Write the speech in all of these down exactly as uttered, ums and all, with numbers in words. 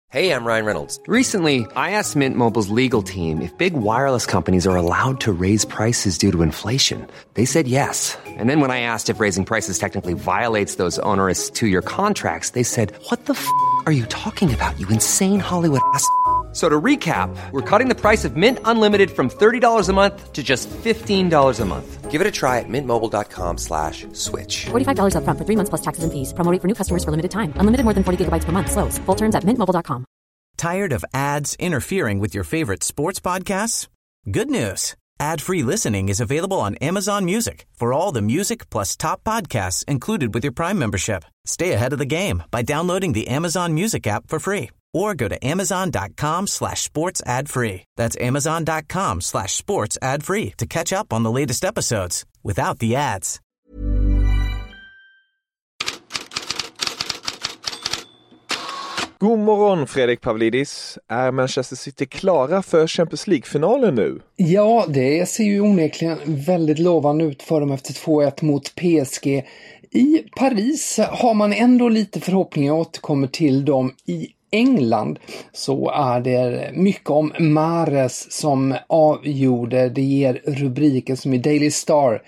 Hey, I'm Ryan Reynolds. Recently, I asked Mint Mobile's legal team if big wireless companies are allowed to raise prices due to inflation. They said yes. And then when I asked if raising prices technically violates those onerous two-year contracts, they said, "What the f*** are you talking about, you insane Hollywood ass?" So to recap, we're cutting the price of Mint Unlimited from thirty dollars a month to just fifteen dollars a month. Give it a try at mintmobile.com slash switch. forty-five dollars up front for three months plus taxes and fees. Promo rate for new customers for limited time. Unlimited more than forty gigabytes per month. Slows full terms at mint mobile dot com. Tired of ads interfering with your favorite sports podcasts? Good news. Ad-free listening is available on Amazon Music for all the music plus top podcasts included with your Prime membership. Stay ahead of the game by downloading the Amazon Music app for free or go to amazon.com slash sports ad free. That's amazon.com slash sports ad free to catch up on the latest episodes without the ads. God morgon Fredrik Pavlidis. Är Manchester City klara för Champions League-finalen nu? Ja, det ser ju onekligen väldigt lovande ut för dem efter två ett mot P S G. I Paris har man ändå lite förhoppningar, jag återkommer till dem. I England så är det mycket om Mahrez som avgjorde. Det ger rubriker som i Daily Star.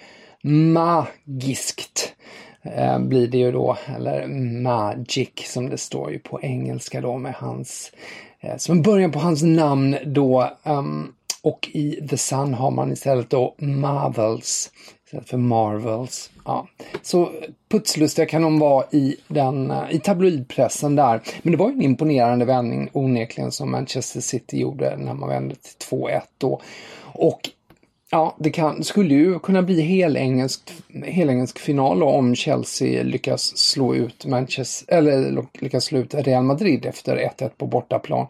Magiskt eh, blir det ju då, eller magic som det står ju på engelska då med hans, eh, som början på hans namn då. Um, och i The Sun har man istället då Marvels istället för Marvels. Ja. Så putslustiga kan de vara i, den, i tabloidpressen där. Men det var ju en imponerande vändning onekligen som Manchester City gjorde när man vände till två ett då. Och ja, det kan, skulle ju kunna bli helengelsk, helengelsk final om Chelsea lyckas slå ut Manchester, eller lyckas slå ut Real Madrid efter ett ett på bortaplan.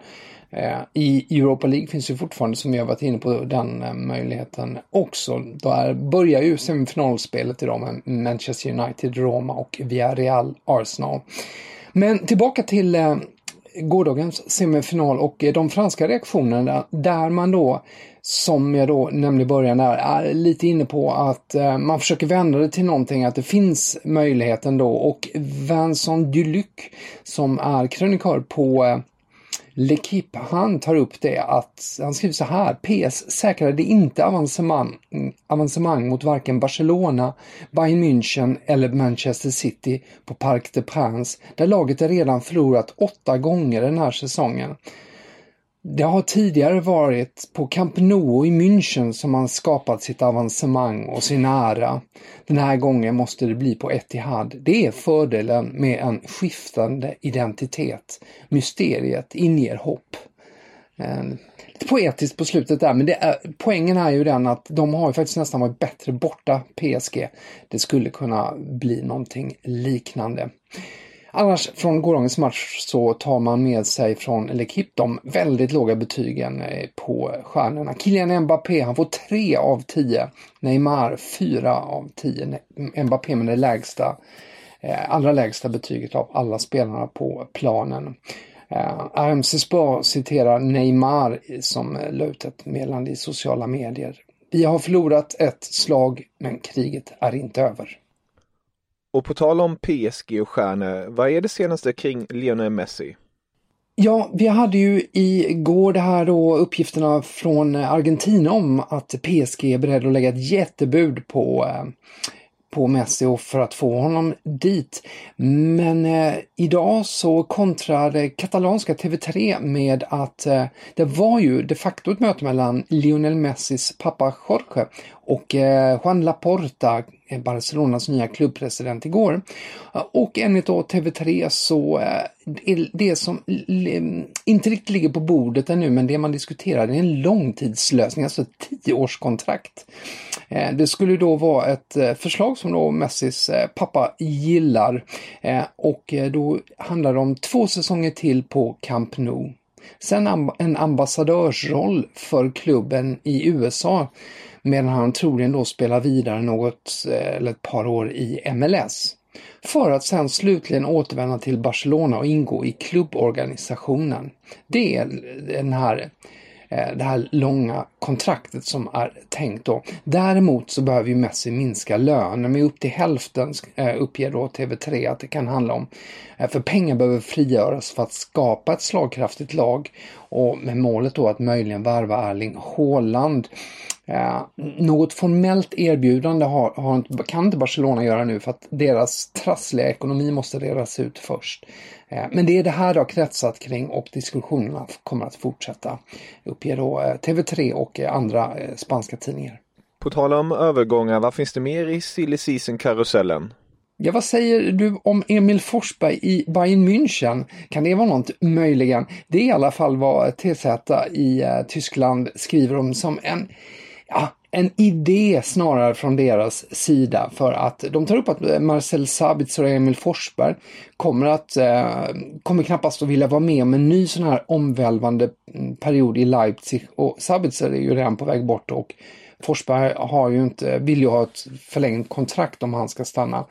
I Europa League finns ju fortfarande, som vi har varit inne på, den möjligheten också. Där börjar ju semifinalspelet idag med Manchester United, Roma och Villarreal, Arsenal. Men tillbaka till eh, gårdagens semifinal och de franska reaktionerna där man då, som jag då nämnde i början där, är lite inne på att eh, man försöker vända det till någonting, att det finns möjligheten då. Och Vincent Duluc som är krönikör på eh, L'Equipe, han tar upp det att han skriver så här: P S säkrade inte avancemang, avancemang mot varken Barcelona, Bayern München eller Manchester City på Parc des Princes, där laget är redan förlorat åtta gånger den här säsongen. Det har tidigare varit på Camp Nou i München som man skapat sitt avancemang och sin ära. Den här gången måste det bli på Etihad. Det är fördelen med en skiftande identitet. Mysteriet inger hopp. Lite poetiskt på slutet där, men det är, poängen är ju den att de har ju faktiskt nästan varit bättre borta, P S G. Det skulle kunna bli någonting liknande. Annars från gårdagens match så tar man med sig från L'Equipe de väldigt låga betygen på stjärnorna. Kylian Mbappé, han får tre av tio. Neymar fyra av tio. Mbappé med det lägsta, allra lägsta betyget av alla spelarna på planen. R M C Sport citerar Neymar som la ut ett meddelande i sociala medier. Vi har förlorat ett slag, men kriget är inte över. Och på tal om P S G och stjärnor, vad är det senaste kring Lionel Messi? Ja, vi hade ju igår det här då uppgifterna från Argentina om att P S G är beredd att lägga ett jättebud på, på Messi och för att få honom dit. Men eh, idag så kontrade katalanska T V tre med att eh, det var ju de facto ett möte mellan Lionel Messis pappa Jorge och eh, Juan Laporta, Barcelonas nya klubbpresident, igår. Och enligt då T V tre så är det som inte riktigt ligger på bordet ännu, men det man diskuterar är en långtidslösning, alltså ett tioårskontrakt. Det skulle då vara ett förslag som då Messis pappa gillar, och då handlar det om två säsonger till på Camp Nou. Sen en ambassadörsroll för klubben i U S A, medan han troligen då spelar vidare något eller ett par år i M L S. För att sen slutligen återvända till Barcelona och ingå i klubborganisationen. Det är den här det här långa kontraktet som är tänkt då. Däremot så behöver ju Messi minska lönen med upp till hälften, uppger då T V tre att det kan handla om. För pengar behöver frigöras för att skapa ett slagkraftigt lag och med målet då att möjligen värva Erling Haaland. Eh, något formellt erbjudande har, har, kan inte Barcelona göra nu för att deras trassliga ekonomi måste redas ut först. Eh, men det är det här det har kretsat kring och diskussionerna kommer att fortsätta, uppger då eh, T V tre och eh, andra eh, spanska tidningar. På tal om övergångar, vad finns det mer i silly season-karusellen? Ja, vad säger du om Emil Forsberg i Bayern München? Kan det vara något möjligen? Det är i alla fall vad T Z i eh, Tyskland skriver om som en, ja, en idé snarare från deras sida. För att de tar upp att Marcel Sabitzer och Emil Forsberg kommer att eh, kommer knappast att vilja vara med om en ny sån här omvälvande period i Leipzig. Och Sabitzer är ju redan på väg bort och Forsberg har ju inte, vill ju ha ett förlängt kontrakt om han ska stanna.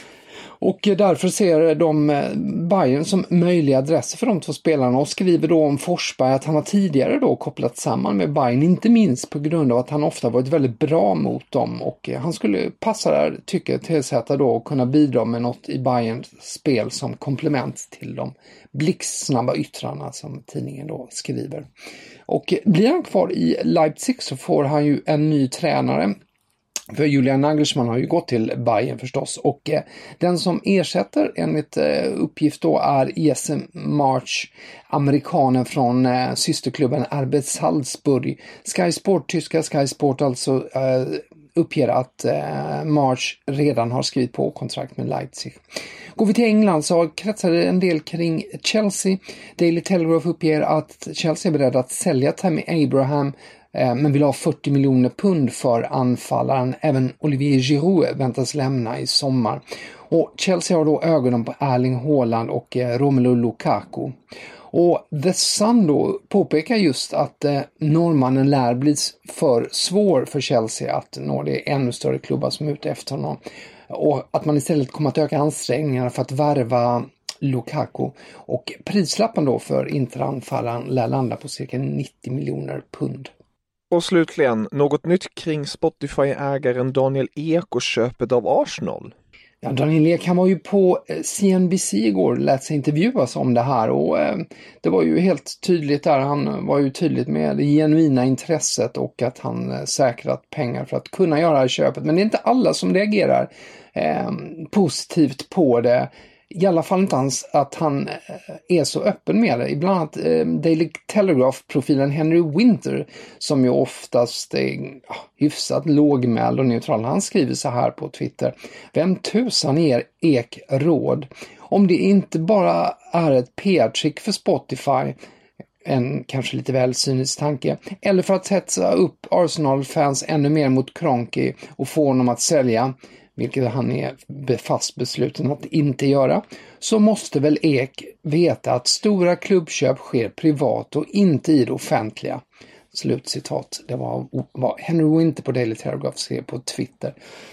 Och därför ser de Bayern som möjliga adresser för de två spelarna och skriver då om Forsberg att han har tidigare då kopplat samman med Bayern, inte minst på grund av att han ofta varit väldigt bra mot dem och han skulle passa där, tycker T Z då, och kunna bidra med något i Bayerns spel som komplement till de blixtsnabba yttrarna som tidningen då skriver. Och blir han kvar i Leipzig så får han ju en ny tränare. För Julian Nagelsmann har ju gått till Bayern förstås och eh, den som ersätter enligt eh, uppgift då är E S M March, amerikanen från eh, systerklubben R B Salzburg. Sky Sport, tyska Sky Sport alltså eh, uppger att eh, March redan har skrivit på kontrakt med Leipzig. Går vi till England så kretsar det en del kring Chelsea. Daily Telegraph uppger att Chelsea är beredd att sälja Tammy Abraham men vill ha fyrtio miljoner pund för anfallaren. Även Olivier Giroud väntas lämna i sommar. Och Chelsea har då ögonen på Erling Haaland och Romelu Lukaku. Och The Sun då påpekar just att eh, norrmannen lär bli för svår för Chelsea att nå det ännu större klubbar som är ute efter honom. Och att man istället kommer att öka ansträngningarna för att värva Lukaku. Och prislappen då för interanfallaren lär landa på cirka nittio miljoner pund. Och slutligen, något nytt kring Spotify-ägaren Daniel Ek och köpet av Arsenal? Ja, Daniel Ek, han var ju på C N B C igår och lät sig intervjuas om det här och eh, det var ju helt tydligt där, han var ju tydligt med det genuina intresset och att han eh, säkrat pengar för att kunna göra det här köpet. Men det är inte alla som reagerar eh, positivt på det. I alla fall inte hans, att han är så öppen med det. Ibland annat eh, Daily Telegraph-profilen Henry Winter, som ju oftast är ja, hyfsat lågmäld och neutral. Han skriver så här på Twitter: vem tusan ger Ek råd? Om det inte bara är ett P R-trick för Spotify, en kanske lite väl cynisk tanke, eller för att hetsa upp Arsenal-fans ännu mer mot Kroenke och få honom att sälja, vilket han är fast besluten att inte göra, så måste väl Ek veta att stora klubbköp sker privat och inte i det offentliga. Slutcitat. Det var vad Henry Winter på Daily Telegraph skrev på Twitter.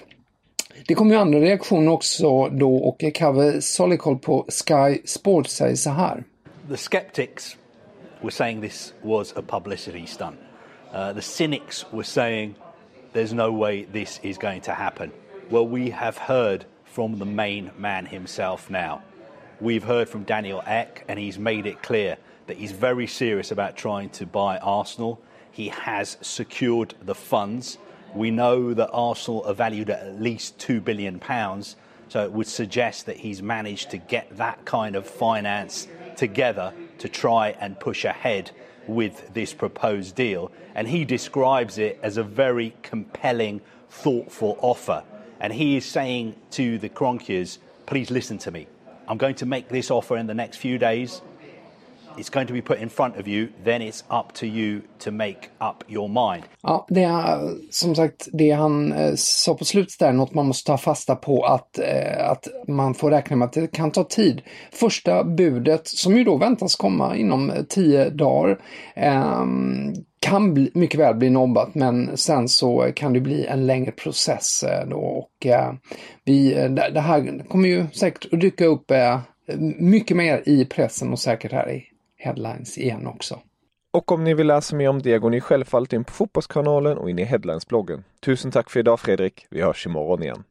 Det kom ju andra reaktioner också då och Kave Solikol på Sky Sports säger så här. The skeptics were saying this was a publicity stunt. Uh, the cynics were saying there's no way this is going to happen. Well, we have heard from the main man himself now. We've heard from Daniel Ek, and he's made it clear that he's very serious about trying to buy Arsenal. He has secured the funds. We know that Arsenal are valued at at least two billion pounds, so it would suggest that he's managed to get that kind of finance together to try and push ahead with this proposed deal. And he describes it as a very compelling, thoughtful offer. And he is saying to the Kroenkes, please listen to me. I'm going to make this offer in the next few days. It's going to be put in front of you. Then it's up to you to make up your mind. Ja, det är som sagt det han eh, sa på slutet där, något man måste ta fasta på, att, eh, att man får räkna med att det kan ta tid. Första budet, som ju då väntas komma inom tio dagar, eh, kan bli, mycket väl bli nobbat, men sen så kan det bli en längre process eh, då, och eh, vi, det, det här kommer ju säkert att dyka upp eh, mycket mer i pressen och säkert här i headlines igen också. Och om ni vill läsa mer om det går ni självfallet in på Fotbollskanalen och in i Headlines-bloggen. Tusen tack för idag Fredrik, vi hörs imorgon igen.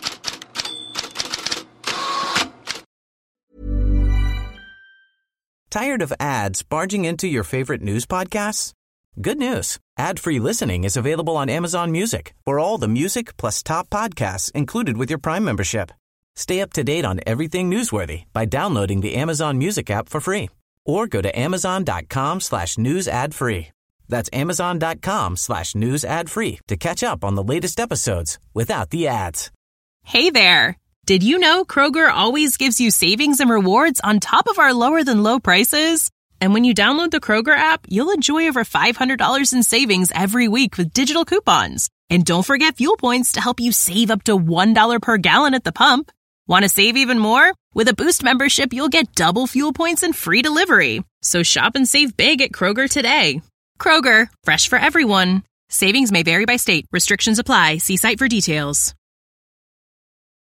Tired of ads barging into your favorite news podcasts? Good news. Ad-free listening is available on Amazon Music for all the music plus top podcasts included with your Prime membership. Stay up to date on everything newsworthy by downloading the Amazon Music app for free or go to amazon.com slash news ad free. That's amazon.com slash news ad free to catch up on the latest episodes without the ads. Hey there. Did you know Kroger always gives you savings and rewards on top of our lower than low prices? And when you download the Kroger app, you'll enjoy over five hundred dollars in savings every week with digital coupons. And don't forget fuel points to help you save up to one dollar per gallon at the pump. Want to save even more? With a Boost membership, you'll get double fuel points and free delivery. So shop and save big at Kroger today. Kroger, fresh for everyone. Savings may vary by state. Restrictions apply. See site for details.